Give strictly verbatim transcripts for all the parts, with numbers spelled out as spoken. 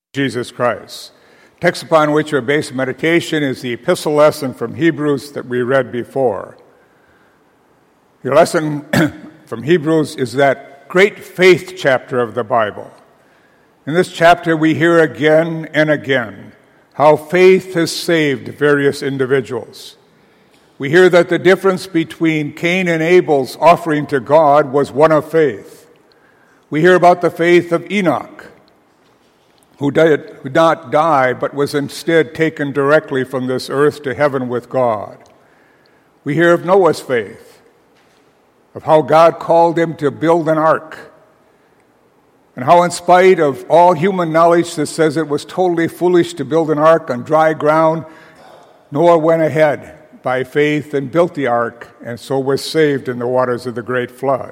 Jesus Christ. Text upon which our base meditation is the epistle lesson from Hebrews that we read before. The lesson from Hebrews is that great faith chapter of the Bible. In this chapter we hear again and again how faith has saved various individuals. We hear that the difference between Cain and Abel's offering to God was one of faith. We hear about the faith of Enoch, who did, who did not die, but was instead taken directly from this earth to heaven with God. We hear of Noah's faith, of how God called him to build an ark, and how in spite of all human knowledge that says it was totally foolish to build an ark on dry ground, Noah went ahead by faith and built the ark, and so was saved in the waters of the great flood.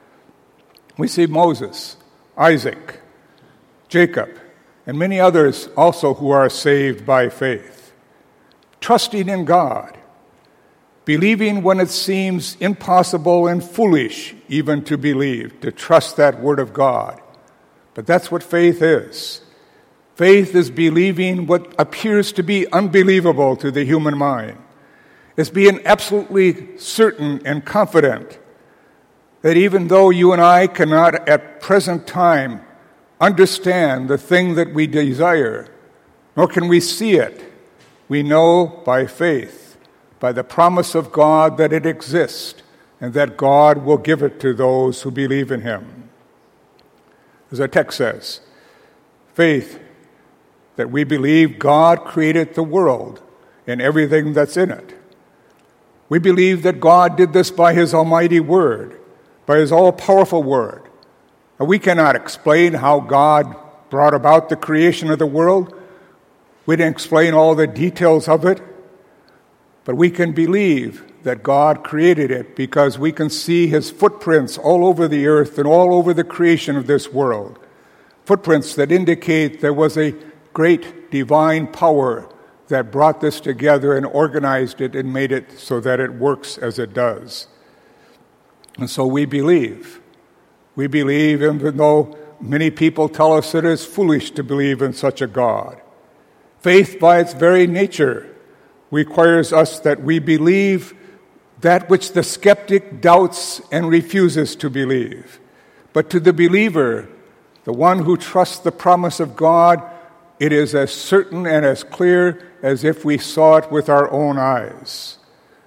We see Moses, Isaac, Jacob, and many others also who are saved by faith, trusting in God, believing when it seems impossible and foolish even to believe, to trust that word of God. But that's what faith is. Faith is believing what appears to be unbelievable to the human mind. It's being absolutely certain and confident that even though you and I cannot at present time understand the thing that we desire, nor can we see it, we know by faith, by the promise of God, that it exists and that God will give it to those who believe in him. As our text says, faith that we believe God created the world and everything that's in it. We believe that God did this by his almighty word, by his all-powerful word. We cannot explain how God brought about the creation of the world. We didn't explain all the details of it. But we can believe that God created it because we can see his footprints all over the earth and all over the creation of this world. Footprints that indicate there was a great divine power that brought this together and organized it and made it so that it works as it does. And so we believe. We believe, even though many people tell us it is foolish to believe in such a God. Faith, by its very nature, requires us that we believe that which the skeptic doubts and refuses to believe. But to the believer, the one who trusts the promise of God, it is as certain and as clear as if we saw it with our own eyes.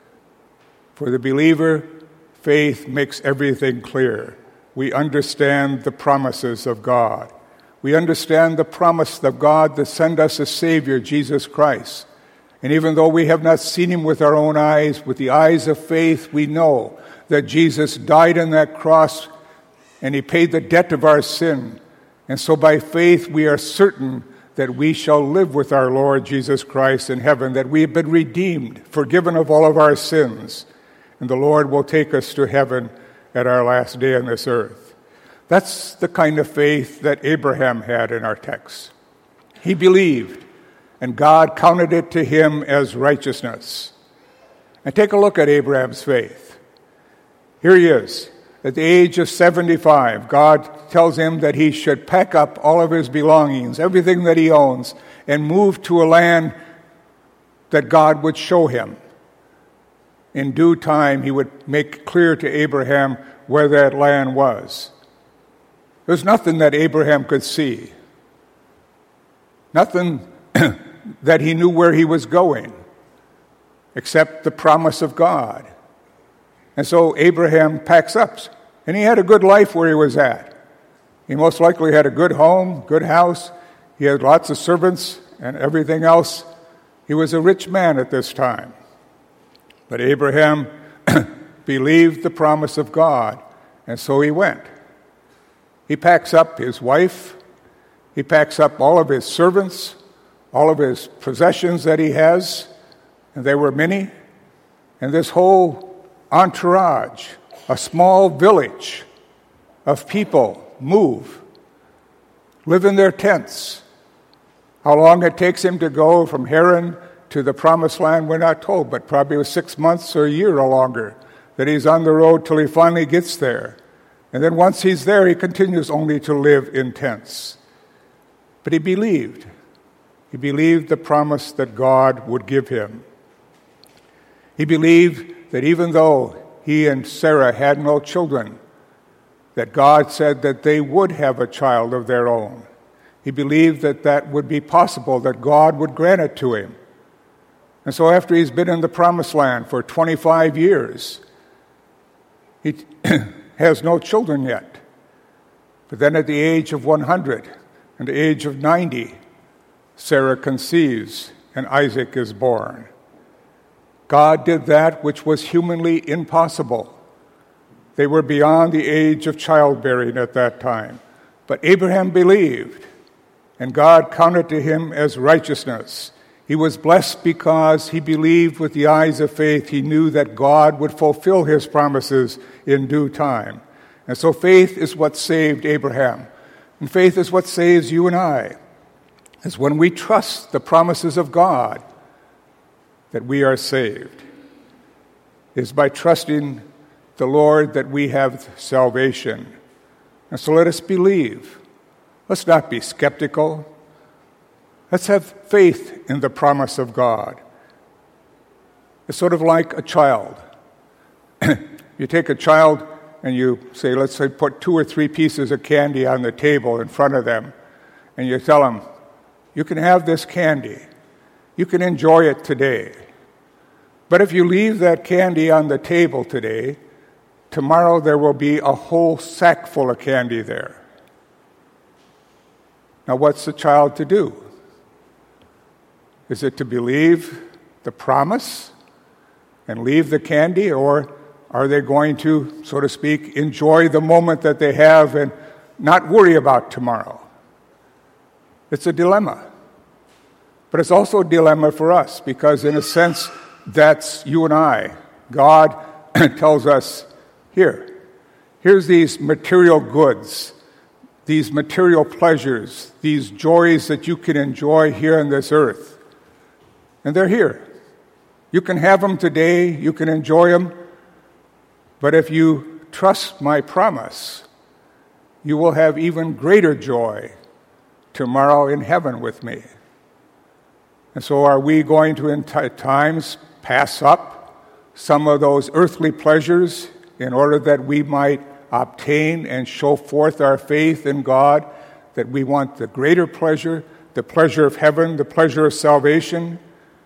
For the believer, faith makes everything clear. We understand the promises of God. We understand the promise of God to send us a Savior, Jesus Christ. And even though we have not seen him with our own eyes, with the eyes of faith, we know that Jesus died on that cross and he paid the debt of our sin. And so by faith we are certain that we shall live with our Lord Jesus Christ in heaven, that we have been redeemed, forgiven of all of our sins, and the Lord will take us to heaven at our last day on this earth. That's the kind of faith that Abraham had in our text. He believed, and God counted it to him as righteousness. And take a look at Abraham's faith. Here he is. At the age of seventy-five, God tells him that he should pack up all of his belongings, everything that he owns, and move to a land that God would show him. In due time, he would make clear to Abraham where that land was. There's nothing that Abraham could see. Nothing that he knew where he was going, except the promise of God. And so Abraham packs up, and he had a good life where he was at. He most likely had a good home, good house. He had lots of servants and everything else. He was a rich man at this time. But Abraham believed the promise of God, and so he went. He packs up his wife. He packs up all of his servants, all of his possessions that he has, and there were many. And this whole entourage, a small village of people, move, live in their tents. How long it takes him to go from Haran to the promised land, we're not told, but probably it was six months or a year or longer that he's on the road till he finally gets there. And then once he's there, he continues only to live in tents. But he believed. He believed the promise that God would give him. He believed that even though he and Sarah had no children, that God said that they would have a child of their own. He believed that that would be possible, that God would grant it to him. And so after he's been in the Promised Land for twenty-five years, he has no children yet. But then at the age of one hundred and the age of ninety, Sarah conceives and Isaac is born. God did that which was humanly impossible. They were beyond the age of childbearing at that time. But Abraham believed, and God counted to him as righteousness. He was blessed because he believed with the eyes of faith. He knew that God would fulfill his promises in due time. And so faith is what saved Abraham. And faith is what saves you and I. It's when we trust the promises of God that we are saved. It's by trusting the Lord that we have salvation. And so let us believe. Let's not be skeptical. Let's have faith in the promise of God. It's sort of like a child. You take a child and you say, let's say, put two or three pieces of candy on the table in front of them, and you tell them, you can have this candy. You can enjoy it today. But if you leave that candy on the table today, tomorrow there will be a whole sack full of candy there. Now, what's the child to do? Is it to believe the promise and leave the candy, or are they going to, so to speak, enjoy the moment that they have and not worry about tomorrow? It's a dilemma. But it's also a dilemma for us, because in a sense, that's you and I. God tells us, here, here's these material goods, these material pleasures, these joys that you can enjoy here on this earth. And they're here. You can have them today, you can enjoy them, but if you trust my promise, you will have even greater joy tomorrow in heaven with me. And so are we going to, in t- times, pass up some of those earthly pleasures in order that we might obtain and show forth our faith in God, that we want the greater pleasure, the pleasure of heaven, the pleasure of salvation?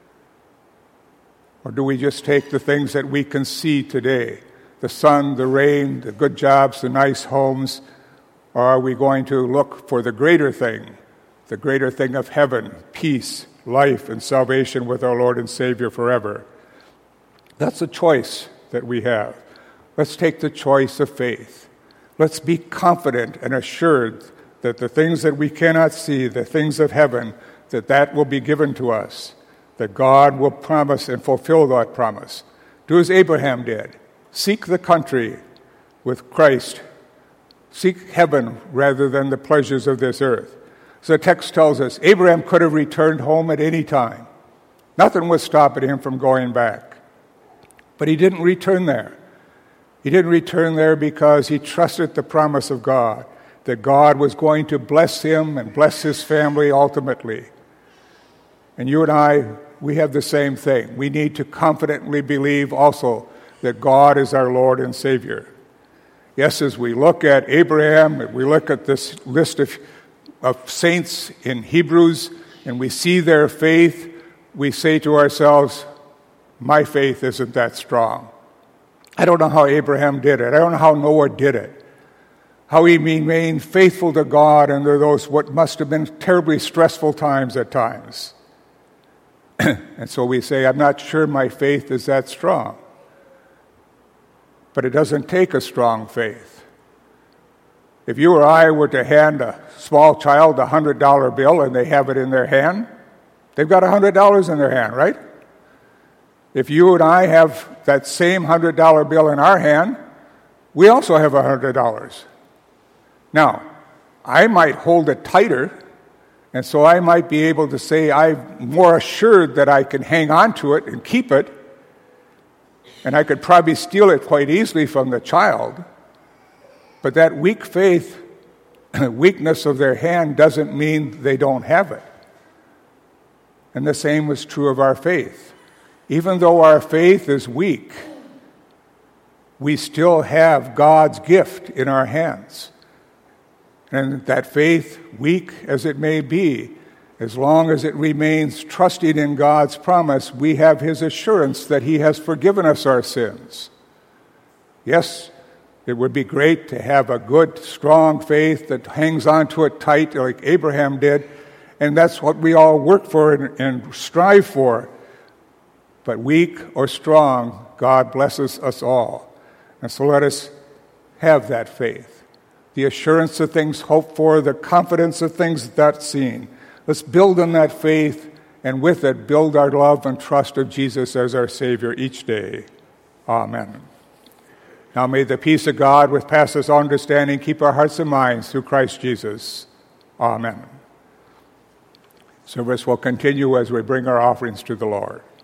Or do we just take the things that we can see today, the sun, the rain, the good jobs, the nice homes, or are we going to look for the greater thing, the greater thing of heaven, peace, life, and salvation with our Lord and Savior forever? That's a choice that we have. Let's take the choice of faith. Let's be confident and assured that the things that we cannot see, the things of heaven, that that will be given to us, that God will promise and fulfill that promise. Do as Abraham did. Seek the country with Christ. Seek heaven rather than the pleasures of this earth. So the text tells us Abraham could have returned home at any time. Nothing was stopping him from going back. But he didn't return there. He didn't return there because he trusted the promise of God, that God was going to bless him and bless his family ultimately. And you and I, we have the same thing. We need to confidently believe also that God is our Lord and Savior. Yes, as we look at Abraham, we look at this list of, of saints in Hebrews, and we see their faith, we say to ourselves, my faith isn't that strong. I don't know how Abraham did it. I don't know how Noah did it. How he remained faithful to God under those what must have been terribly stressful times at times. And so we say, I'm not sure my faith is that strong. But it doesn't take a strong faith. If you or I were to hand a small child a one hundred dollar bill and they have it in their hand, they've got one hundred dollars in their hand, right? If you and I have that same one hundred dollar bill in our hand, we also have one hundred dollars. Now, I might hold it tighter, and so I might be able to say I'm more assured that I can hang on to it and keep it, and I could probably steal it quite easily from the child. But that weak faith weakness of their hand doesn't mean they don't have it. And the same is true of our faith. Even though our faith is weak, we still have God's gift in our hands. And that faith, weak as it may be, as long as it remains trusting in God's promise, we have His assurance that He has forgiven us our sins. Yes, it would be great to have a good, strong faith that hangs on to it tight like Abraham did, and that's what we all work for and, and strive for. But weak or strong, God blesses us all. And so let us have that faith, the assurance of things hoped for, the confidence of things not seen. Let's build on that faith, and with it, build our love and trust of Jesus as our Savior each day. Amen. Now may the peace of God, which passes all understanding, keep our hearts and minds through Christ Jesus. Amen. Service will continue as we bring our offerings to the Lord.